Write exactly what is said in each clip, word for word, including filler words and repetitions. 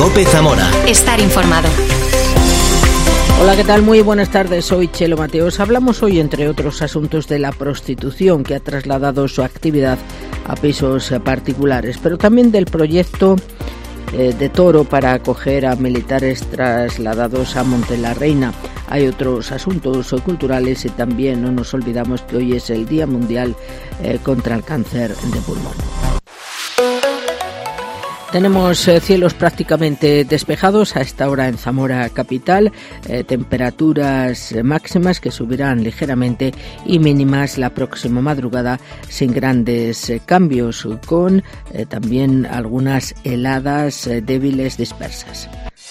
COPE Zamora. Estar informado. Hola, ¿qué tal? Muy buenas tardes, soy Chelo Mateos. Hablamos hoy, entre otros asuntos, de la prostitución, que ha trasladado su actividad a pisos particulares, pero también del proyecto eh, de Toro para acoger a militares trasladados a Montelarreina. Hay otros asuntos culturales y también no nos olvidamos que hoy es el Día Mundial eh, contra el Cáncer de Pulmón. Tenemos eh, cielos prácticamente despejados a esta hora en Zamora capital, eh, temperaturas máximas que subirán ligeramente y mínimas la próxima madrugada sin grandes eh, cambios, con eh, también algunas heladas eh, débiles dispersas.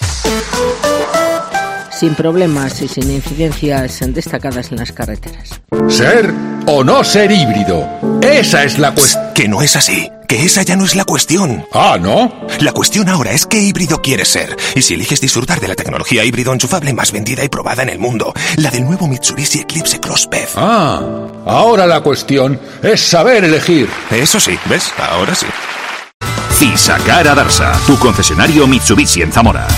Sin problemas y sin incidencias destacadas en las carreteras. ¿Ser o no ser híbrido? Esa es la cuestión. Que no es así, que esa ya no es la cuestión. Ah, ¿no? La cuestión ahora es qué híbrido quieres ser. Y si eliges disfrutar de la tecnología híbrido enchufable más vendida y probada en el mundo, la del nuevo Mitsubishi Eclipse Cross P E V. Ah, ahora la cuestión es saber elegir. Eso sí, ¿ves? Ahora sí. Fisacar Adarsa, tu concesionario Mitsubishi en Zamora.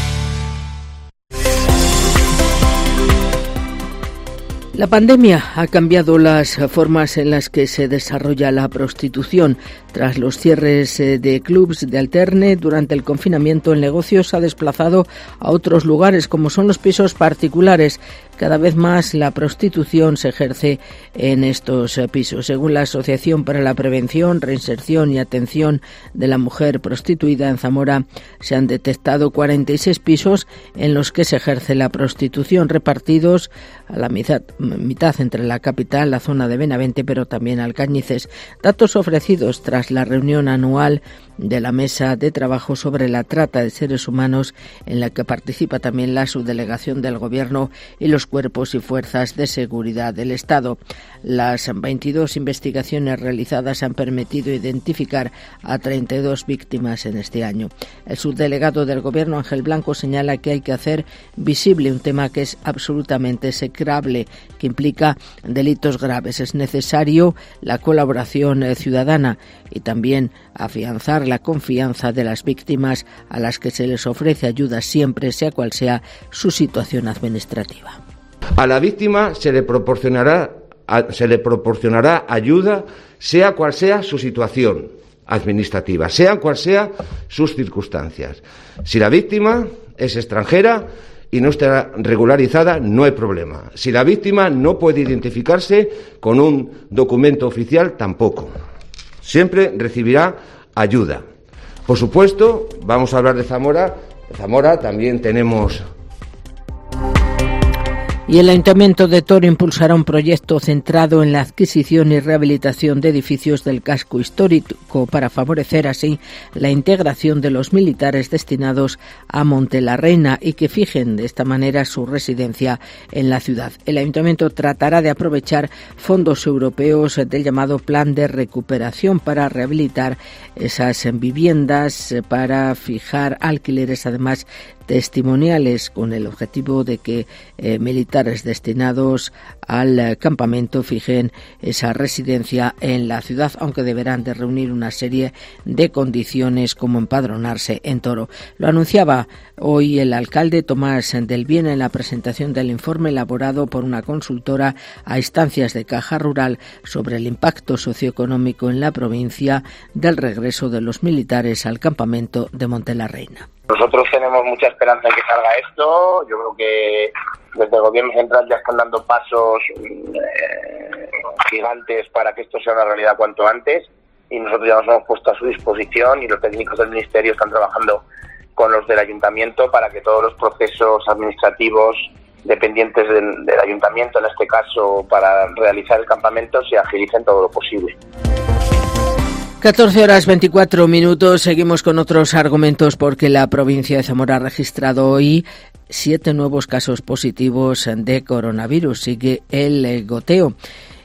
La pandemia ha cambiado las formas en las que se desarrolla la prostitución. Tras los cierres de clubs de alterne durante el confinamiento, el negocio se ha desplazado a otros lugares, como son los pisos particulares. Cada vez más la prostitución se ejerce en estos pisos. Según la Asociación para la Prevención, Reinserción y Atención de la Mujer Prostituida en Zamora, se han detectado cuarenta y seis pisos en los que se ejerce la prostitución, repartidos a la mitad, mitad entre la capital, la zona de Benavente, pero también Alcañices. Datos ofrecidos tras la reunión anual de la Mesa de Trabajo sobre la Trata de Seres Humanos, en la que participa también la subdelegación del Gobierno y los cuerpos y fuerzas de seguridad del Estado. Las veintidós investigaciones realizadas han permitido identificar a treinta y dos víctimas en este año. El subdelegado del Gobierno, Ángel Blanco, señala que hay que hacer visible un tema que es absolutamente execrable, que implica delitos graves. Es necesario la colaboración ciudadana y también afianzar la confianza de las víctimas, a las que se les ofrece ayuda siempre, sea cual sea su situación administrativa. A la víctima se le proporcionará, se le proporcionará ayuda, sea cual sea su situación administrativa, sean cual sean sus circunstancias. Si la víctima es extranjera y no está regularizada, no hay problema. Si la víctima no puede identificarse con un documento oficial, tampoco. Siempre recibirá ayuda. Por supuesto, vamos a hablar de Zamora. En Zamora también tenemos... Y el Ayuntamiento de Toro impulsará un proyecto centrado en la adquisición y rehabilitación de edificios del casco histórico para favorecer así la integración de los militares destinados a Montelarreina y que fijen de esta manera su residencia en la ciudad. El Ayuntamiento tratará de aprovechar fondos europeos del llamado Plan de Recuperación para rehabilitar esas viviendas, para fijar alquileres, además testimoniales, con el objetivo de que eh, militares destinados al eh, campamento fijen esa residencia en la ciudad, aunque deberán de reunir una serie de condiciones como empadronarse en Toro. Lo anunciaba hoy el alcalde Tomás del Bien en la presentación del informe elaborado por una consultora a instancias de Caja Rural sobre el impacto socioeconómico en la provincia del regreso de los militares al campamento de Montelarreina. Nosotros tenemos mucha esperanza en que salga esto. Yo creo que desde el Gobierno central ya están dando pasos eh, gigantes para que esto sea una realidad cuanto antes, y nosotros ya nos hemos puesto a su disposición y los técnicos del Ministerio están trabajando con los del Ayuntamiento para que todos los procesos administrativos dependientes del, del Ayuntamiento, en este caso para realizar el campamento, se agilicen todo lo posible. catorce horas veinticuatro minutos, seguimos con otros argumentos porque la provincia de Zamora ha registrado hoy siete nuevos casos positivos de coronavirus. Sigue el goteo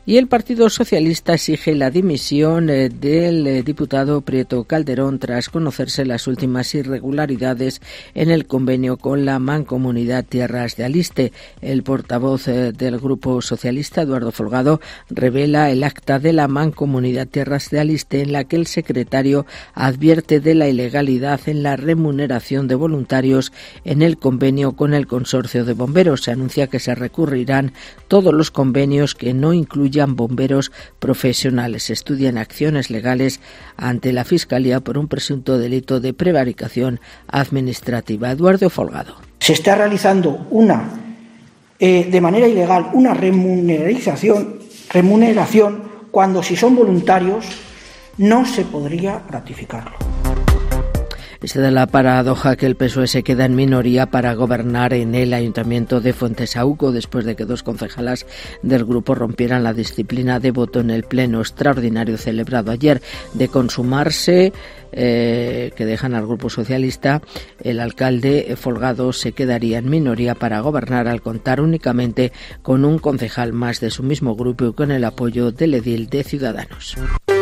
Y el Partido Socialista exige la dimisión eh, del eh, diputado Prieto Calderón tras conocerse las últimas irregularidades en el convenio con la Mancomunidad Tierras de Aliste. El portavoz eh, del Grupo Socialista, Eduardo Folgado, revela el acta de la Mancomunidad Tierras de Aliste en la que el secretario advierte de la ilegalidad en la remuneración de voluntarios en el convenio con el Consorcio de Bomberos. Se anuncia que se recurrirán todos los convenios que no incluyan bomberos profesionales. Se estudian acciones legales ante la Fiscalía por un presunto delito de prevaricación administrativa. Eduardo Folgado. Se está realizando una, eh, de manera ilegal, una remuneración, remuneración cuando si son voluntarios no se podría ratificarlo. Se da la paradoja que el P S O E se queda en minoría para gobernar en el Ayuntamiento de Fuentesauco después de que dos concejalas del grupo rompieran la disciplina de voto en el pleno extraordinario celebrado ayer. De consumarse, eh, que dejan al Grupo Socialista, el alcalde Folgado se quedaría en minoría para gobernar al contar únicamente con un concejal más de su mismo grupo y con el apoyo del edil de Ciudadanos.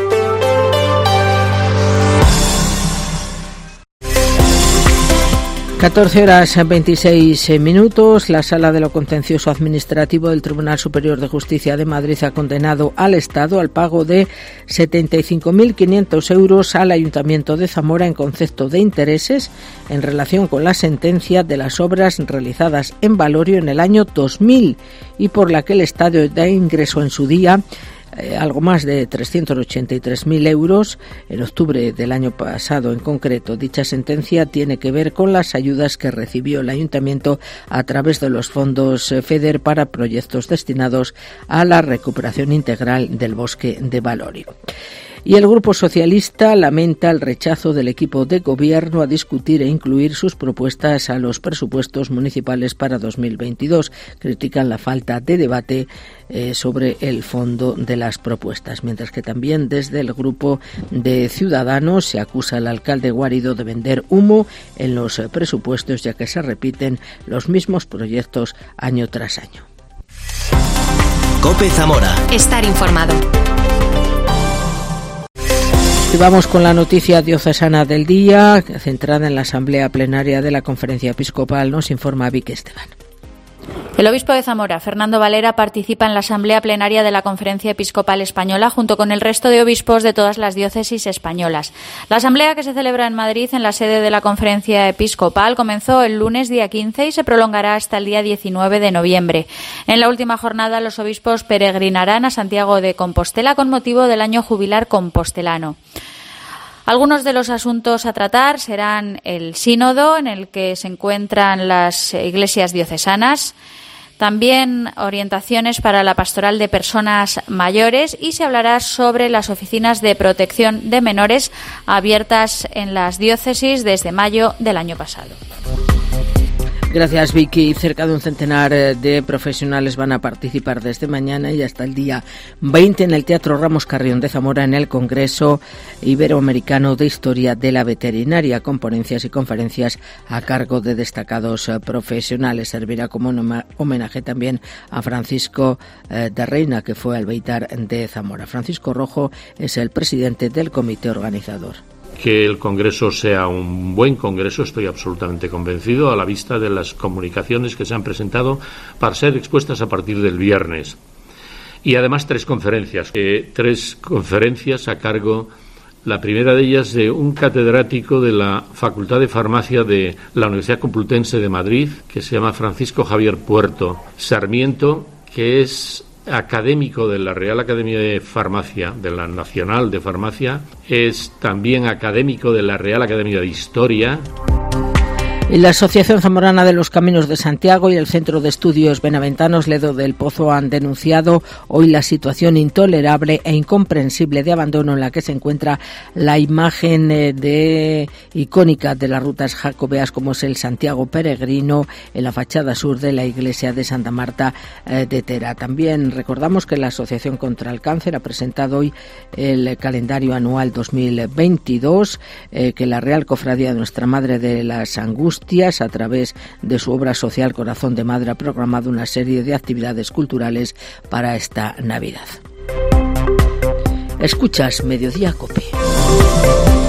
catorce horas veintiséis minutos. La Sala de lo Contencioso Administrativo del Tribunal Superior de Justicia de Madrid ha condenado al Estado al pago de setenta y cinco mil quinientos euros al Ayuntamiento de Zamora en concepto de intereses en relación con la sentencia de las obras realizadas en Valorio en el año dos mil y por la que el Estado da ingreso en su día Eh, algo más de trescientos ochenta y tres mil euros en octubre del año pasado en concreto. Dicha sentencia tiene que ver con las ayudas que recibió el Ayuntamiento a través de los fondos FEDER para proyectos destinados a la recuperación integral del bosque de Valorio. Y el Grupo Socialista lamenta el rechazo del equipo de gobierno a discutir e incluir sus propuestas a los presupuestos municipales para dos mil veintidós. Critican la falta de debate eh, sobre el fondo de las propuestas, mientras que también desde el Grupo de Ciudadanos se acusa al alcalde Guarido de vender humo en los presupuestos, ya que se repiten los mismos proyectos año tras año. COPE Zamora. Estar informado. Y vamos con la noticia diocesana del día, centrada en la asamblea plenaria de la Conferencia Episcopal. Nos informa Vicky Esteban. El obispo de Zamora, Fernando Valera, participa en la asamblea plenaria de la Conferencia Episcopal Española junto con el resto de obispos de todas las diócesis españolas. La asamblea, que se celebra en Madrid en la sede de la Conferencia Episcopal, comenzó el lunes día quince y se prolongará hasta el día diecinueve de noviembre. En la última jornada, los obispos peregrinarán a Santiago de Compostela con motivo del año jubilar compostelano. Algunos de los asuntos a tratar serán el sínodo, en el que se encuentran las iglesias diocesanas, también orientaciones para la pastoral de personas mayores, y se hablará sobre las oficinas de protección de menores abiertas en las diócesis desde mayo del año pasado. Gracias, Vicky. Cerca de un centenar de profesionales van a participar desde mañana y hasta el día veinte en el Teatro Ramos Carrión de Zamora en el Congreso Iberoamericano de Historia de la Veterinaria, con ponencias y conferencias a cargo de destacados profesionales. Servirá como homenaje también a Francisco de Reina, que fue albeitar de Zamora. Francisco Rojo es el presidente del comité organizador. Que el Congreso sea un buen Congreso, estoy absolutamente convencido, a la vista de las comunicaciones que se han presentado para ser expuestas a partir del viernes. Y además tres conferencias, eh, tres conferencias a cargo, la primera de ellas de un catedrático de la Facultad de Farmacia de la Universidad Complutense de Madrid, que se llama Francisco Javier Puerto Sarmiento, que es académico de la Real Academia de Farmacia, de la Nacional de Farmacia, es también académico de la Real Academia de Historia. Y la Asociación Zamorana de los Caminos de Santiago y el Centro de Estudios Benaventanos Ledo del Pozo han denunciado hoy la situación intolerable e incomprensible de abandono en la que se encuentra la imagen de icónica de las rutas jacobeas, como es el Santiago Peregrino, en la fachada sur de la iglesia de Santa Marta de Tera. También recordamos que la Asociación contra el Cáncer ha presentado hoy el calendario anual dos mil veintidós, eh, que la Real Cofradía de Nuestra Madre de las Angustias, a través de su obra social Corazón de Madre, ha programado una serie de actividades culturales para esta Navidad. Escuchas Mediodía COPE.